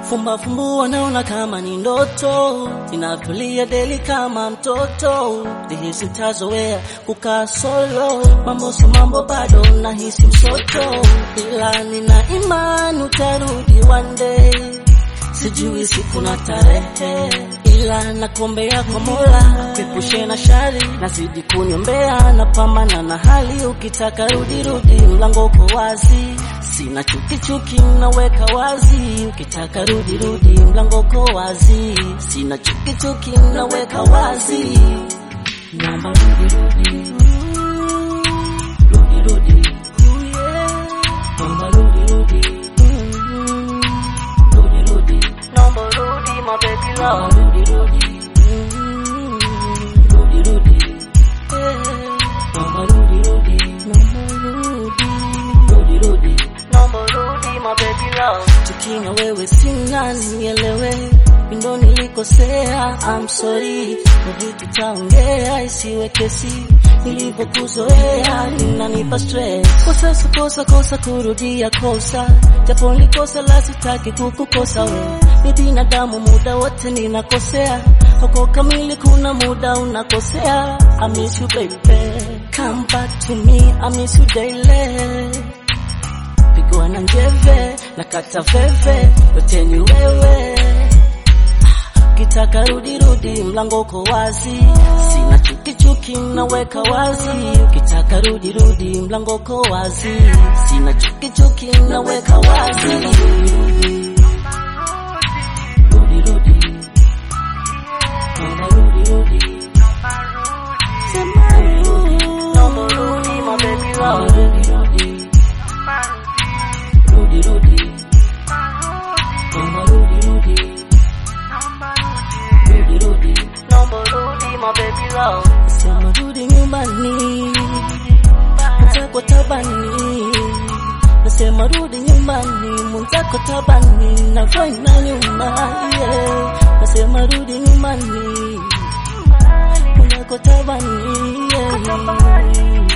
Fumba fumbu naona kama ni ndoto, ninatulia daily kama mtoto. Nihisi nitazoea kukaa solo, mambo si mambo bado nahisi msoto. Ila nina imani utarudi one day, sijui siku na tarehe. Ila nakuombea kwa Mola, kuepushe na shari, nazidi kuniombea, napambana na hali. Ukitaka rudi rudi, mlango uko wazi, sina chuki naweka wazi. Ukitaka rudi rudi, mlango uko wazi, sina chuki naweka wazi. Naomba rudi rudi, rudi rudi, naomba rudi rudi, rudi rudi, naomba rudi my baby love, rudi rudi, rudi rudi, naomba rudi rudi, rudi rudi, naomba rudi my baby love. Tukina wewe sina nielewe, ndo nilikosea, I'm sorry. Rudi tutaongea isiwe kesi, nilipokuzoea inanipa stress. Kosa kurudia kosa, japo nilikosa la sitaki kukukosa wewe. Ni binadamu muda wote ninakosea, hauko kamili kuna muda unakosea. I miss you baby, come back to me, I miss you daily. Pigwa na njeve, nakata veve, yote ni wewe. Ukitaka rudi rudi, mlango uko wazi, sina chuki naweka wazi. Ukitaka rudi rudi, mlango uko wazi, sina chuki naweka wazi. Rudi rudi, naomba rudi rudi, sema rudi, naomba rudi my baby love. Rudi rudi, rudi rudi, naomba rudi rudi, rudi rudi, naomba rudi my baby love. Sema rudi nyumbani, mwenzako tabani. Nasema rudi nyumbani, mwenzako tabani, nafanya nyuma, yeah. Nasema rudi nyumbani, mwenzako tabani, yeah.